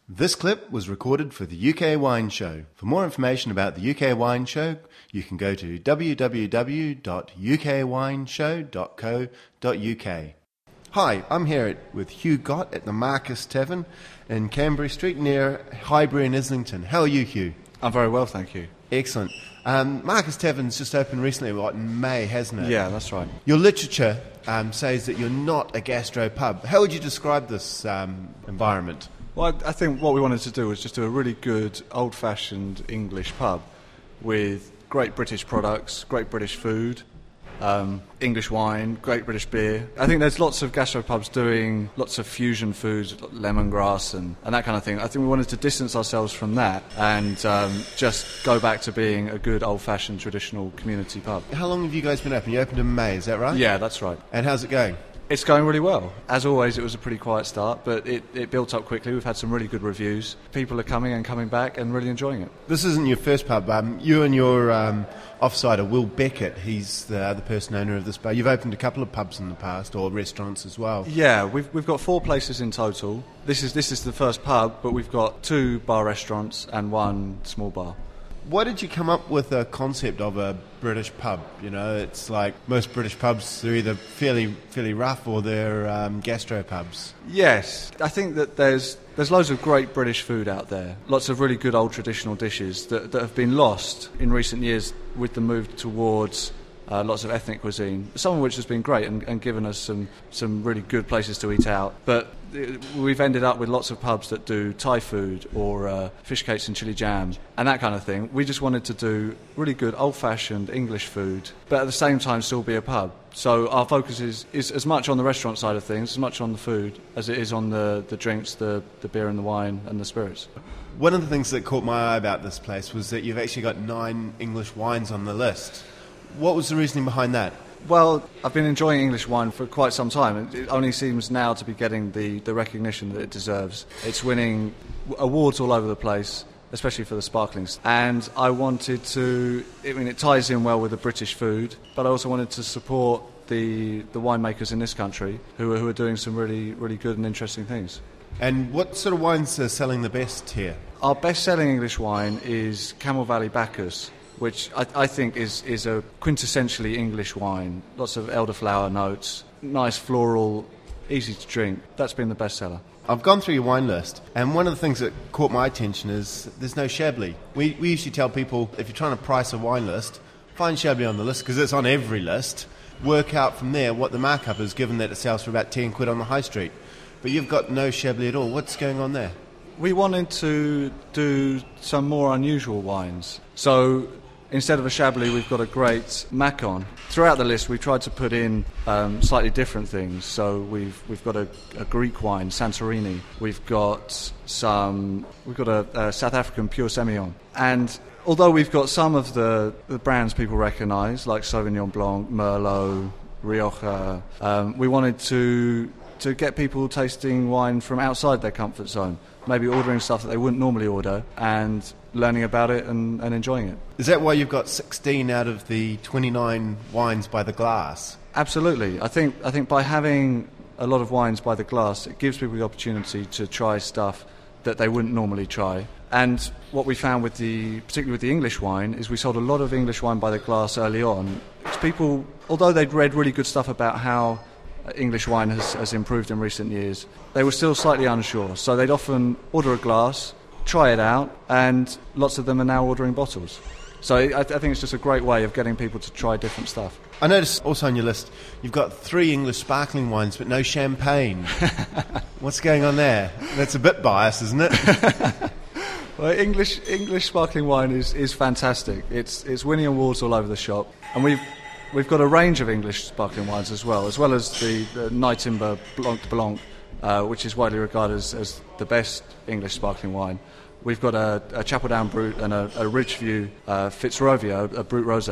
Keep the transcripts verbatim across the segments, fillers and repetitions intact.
This clip was recorded for the U K Wine Show. For more information about the U K Wine Show, you can go to w w w dot u k wine show dot co dot u k. Hi, I'm here at, with Hugh Gott at the Marcus Tavern in Canberra Street near Highbury and Islington. How are you, Hugh? I'm very well, thank you. Excellent. Um, Marcus Tavern's just opened recently, what, in May, hasn't it? Yeah, that's right. Your literature um, says that you're not a gastro pub. How would you describe this um, environment? Well, I, I think what we wanted to do was just do a really good old-fashioned English pub with great British products, great British food, um, English wine, great British beer. I think there's lots of gastropubs doing lots of fusion foods, lemongrass and, and that kind of thing. I think we wanted to distance ourselves from that and um, just go back to being a good old-fashioned traditional community pub. How long have you guys been open? You opened in May, is that right? Yeah, that's right. And how's it going? It's going really well. As always, it was a pretty quiet start, but it, it built up quickly. We've had some really good reviews. People are coming and coming back and really enjoying it. This isn't your first pub. Um, you and your um, offsider, Will Beckett, he's the other person owner of this bar. You've opened a couple of pubs in the past, or restaurants as well. Yeah, we've we've got four places in total. This is this is the first pub, but we've got two bar restaurants and one small bar. Why did you come up with a concept of a British pub? You know, it's like most British pubs, they're either fairly fairly rough or they're um, gastro pubs. Yes, I think that there's there's loads of great British food out there. Lots of really good old traditional dishes that, that have been lost in recent years with the move towards uh, lots of ethnic cuisine, some of which has been great and, and given us some, some really good places to eat out. But we've ended up with lots of pubs that do Thai food or uh, fish cakes and chili jam and that kind of thing. We just wanted to do really good old-fashioned English food, but at the same time still be a pub. So our focus is, is as much on the restaurant side of things, as much on the food, as it is on the, the drinks, the, the beer and the wine and the spirits. One of the things that caught my eye about this place was that you've actually got nine English wines on the list. What was the reasoning behind that? Well, I've been enjoying English wine for quite some time. It only seems now to be getting the, the recognition that it deserves. It's winning awards all over the place, especially for the sparklings. And I wanted to, I mean, it ties in well with the British food, but I also wanted to support the the winemakers in this country who are, who are doing some really, really good and interesting things. And what sort of wines are selling the best here? Our best-selling English wine is Camel Valley Bacchus, which I, I think is, is a quintessentially English wine. Lots of elderflower notes, nice floral, easy to drink. That's been the bestseller. I've gone through your wine list, and one of the things that caught my attention is there's no Chablis. We, we usually tell people, if you're trying to price a wine list, find Chablis on the list, because it's on every list. Work out from there what the markup is, given that it sells for about ten quid on the high street. But you've got no Chablis at all. What's going on there? We wanted to do some more unusual wines. So instead of a Chablis, we've got a great Macon. Throughout the list, we've tried to put in um, slightly different things. So we've we've got a, a Greek wine, Santorini. We've got some. We've got a, a South African Pure Semillon. And although we've got some of the, the brands people recognise, like Sauvignon Blanc, Merlot, Rioja, um, we wanted to to get people tasting wine from outside their comfort zone. Maybe ordering stuff that they wouldn't normally order and learning about it and, and enjoying it. Is that why you've got sixteen out of the twenty-nine wines by the glass? Absolutely. I think I think by having a lot of wines by the glass, it gives people the opportunity to try stuff that they wouldn't normally try. And what we found with the, particularly with the English wine, is we sold a lot of English wine by the glass early on. It's people, although they'd read really good stuff about how English wine has, has improved in recent years, they were still slightly unsure. So they'd often order a glass, try it out, and lots of them are now ordering bottles. So I, I think it's just a great way of getting people to try different stuff. I noticed also on your list, you've got three English sparkling wines, but no champagne. What's going on there? That's a bit biased, isn't it? Well, English English sparkling wine is, is fantastic. It's it's winning awards all over the shop, and we've we've got a range of English sparkling wines as well, as well as the, the Nightimber Blanc de Blanc, uh, which is widely regarded as, as the best English sparkling wine. We've got a, a Chapel Down Brut and a, a Ridgeview uh, Fitzrovia, a Brut Rosé.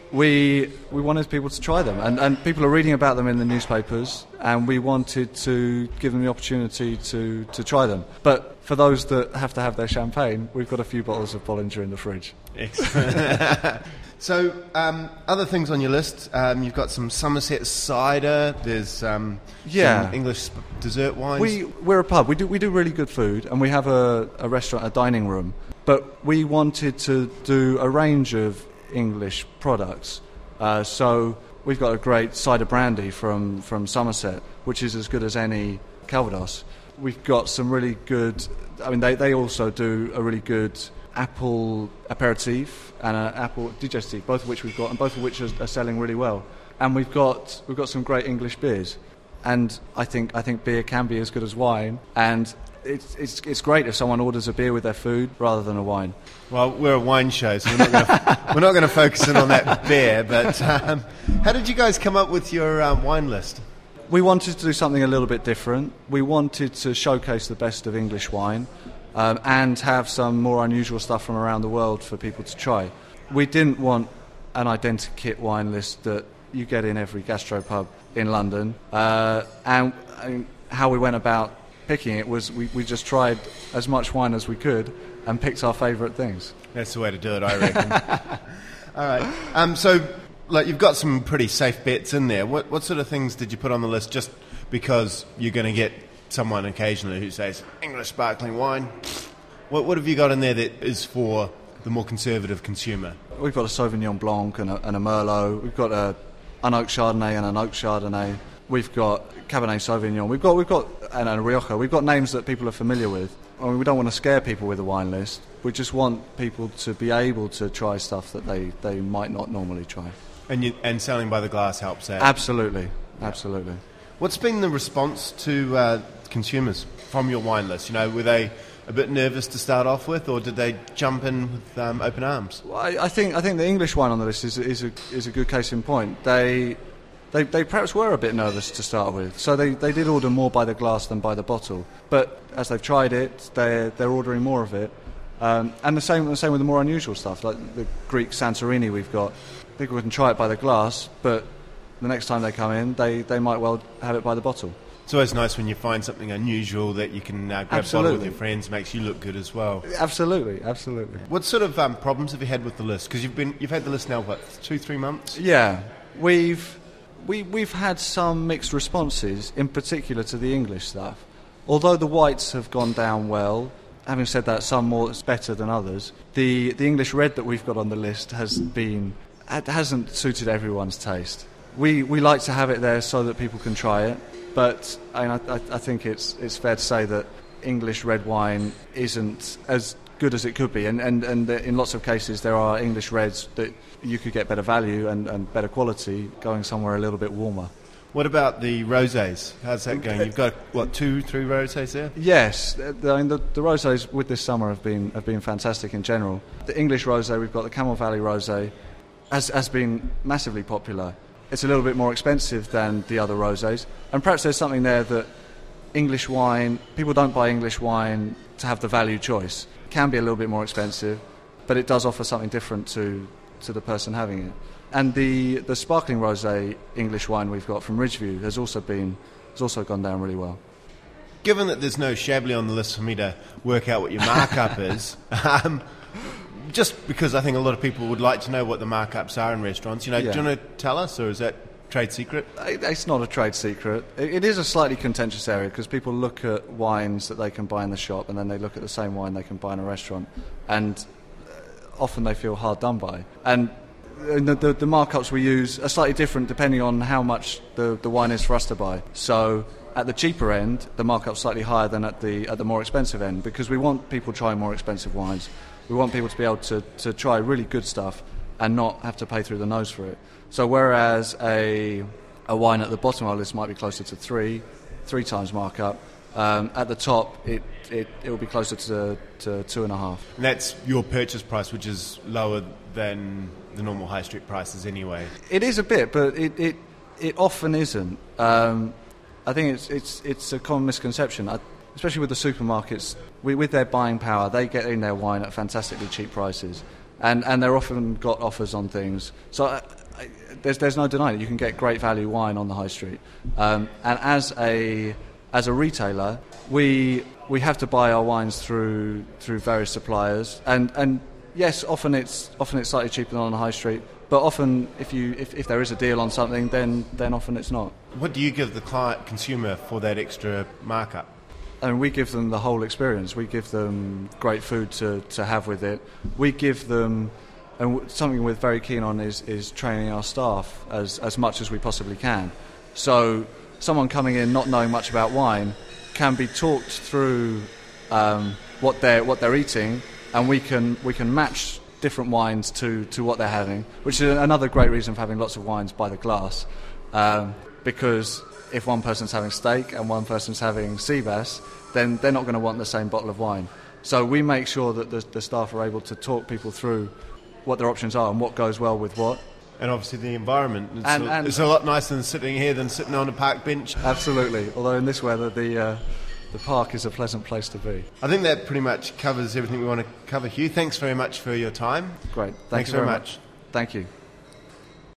we we wanted people to try them, and, and people are reading about them in the newspapers, and we wanted to give them the opportunity to, to try them. But for those that have to have their champagne, we've got a few bottles of Bollinger in the fridge. Excellent. So, um, other things on your list, um, you've got some Somerset cider, there's um, yeah. some English sp- dessert wines. We, we're a pub, we do we do really good food, and we have a, a restaurant, a dining room, but we wanted to do a range of English products. Uh, so we've got a great cider brandy from, from Somerset, which is as good as any Calvados. We've got some really good, I mean, they, they also do a really good apple aperitif and an apple digestif, both of which we've got, and both of which are, are selling really well. And we've got we've got some great English beers, and I think I think beer can be as good as wine, and it's it's it's great if someone orders a beer with their food rather than a wine. Well, we're a wine show, so we're not gonna, we're not going to focus in on that beer. But um, how did you guys come up with your um, wine list? We wanted to do something a little bit different. We wanted to showcase the best of English wine. Um, and have some more unusual stuff from around the world for people to try. We didn't want an identikit wine list that you get in every gastropub in London. Uh, and, and how we went about picking it was we, we just tried as much wine as we could and picked our favourite things. That's the way to do it, I reckon. All right. Um, so, like, you've got some pretty safe bets in there. What, what sort of things did you put on the list just because you're going to get someone occasionally who says English sparkling wine? What what have you got in there that is for the more conservative consumer? We've got a Sauvignon Blanc and a, and a Merlot. We've got a an Oak Chardonnay and an Oak Chardonnay. We've got Cabernet Sauvignon. We've got we've got and a Rioja. We've got names that people are familiar with. I mean, we don't want to scare people with a wine list. We just want people to be able to try stuff that they, they might not normally try. And you, and selling by the glass helps that. Absolutely, absolutely. What's been the response to uh, consumers from your wine list? You know, were they a bit nervous to start off with, or did they jump in with um, open arms? Well, I, I think I think the English wine on the list is is a, is a good case in point. They, they they perhaps were a bit nervous to start with, so they, they did order more by the glass than by the bottle. But as they've tried it, they they're ordering more of it, um, and the same the same with the more unusual stuff, like the Greek Santorini we've got. People can try it by the glass, but the next time they come in, they, they might well have it by the bottle. It's always nice when you find something unusual that you can uh, grab a bottle with your friends, makes you look good as well. Absolutely, absolutely. What sort of um, problems have you had with the list? Because you've been you've had the list now, what, two, three months? Yeah, we've we we've had some mixed responses, in particular to the English stuff. Although the whites have gone down well, having said that, some more it's better than others. The the English red that we've got on the list has been it hasn't suited everyone's taste. We we like to have it there so that people can try it. But I, mean, I, I think it's it's fair to say that English red wine isn't as good as it could be, and, and, and in lots of cases there are English reds that you could get better value and, and better quality going somewhere a little bit warmer. What about the rosés? How's that going? You've got, what, two, three rosés there? Yes, I mean, the, the rosés with this summer have been have been fantastic in general. The English rosé, we've got the Camel Valley rosé, has, has been massively popular. It's a little bit more expensive than the other rosés, and perhaps there's something there that English wine, people don't buy English wine to have the value choice. It can be a little bit more expensive, but it does offer something different to, to the person having it. And the, the sparkling rosé English wine we've got from Ridgeview has also been has also gone down really well. Given that there's no Chablis on the list for me to work out what your markup is, um, just because I think a lot of people would like to know what the markups are in restaurants, you know, Yeah. do you want to tell us, or is that trade secret? It's not a trade secret. It is a slightly contentious area because people look at wines that they can buy in the shop and then they look at the same wine they can buy in a restaurant, and often they feel hard done by. And the, the, the markups we use are slightly different depending on how much the, the wine is for us to buy. So at the cheaper end, the markup's slightly higher than at the at the more expensive end, because we want people trying more expensive wines. We want people to be able to, to try really good stuff and not have to pay through the nose for it. So whereas a a wine at the bottom of our list might be closer to three, three times markup, um, at the top it, it, it will be closer to, to two and a half. And that's your purchase price, which is lower than the normal high street prices anyway. It is a bit, but it it, it often isn't. Um, I think it's it's it's a common misconception, I, especially with the supermarkets. We, with their buying power, they get in their wine at fantastically cheap prices, and and they're often got offers on things. So I, I, there's there's no denying it. You can get great value wine on the high street, um, and as a as a retailer, we we have to buy our wines through through various suppliers, and and yes, often it's often it's slightly cheaper than on the high street. But often, if you if, if there is a deal on something, then then often it's not. What do you give the client consumer for that extra markup? And we give them the whole experience. We give them great food to, to have with it. We give them, and something we're very keen on is, is training our staff as, as much as we possibly can. So someone coming in not knowing much about wine can be talked through um, what they're what they're eating, and we can we can match different wines to, to what they're having, which is another great reason for having lots of wines by the glass, um, because if one person's having steak and one person's having sea bass, then they're not going to want the same bottle of wine. So we make sure that the, the staff are able to talk people through what their options are and what goes well with what. And obviously the environment. It's, and, a, and it's a lot nicer than sitting here than sitting on a park bench. Absolutely, although in this weather the uh, the park is a pleasant place to be. I think that pretty much covers everything we want to cover. Hugh, thanks very much for your time. Great. Thank Thanks you very very much. much. Thank you.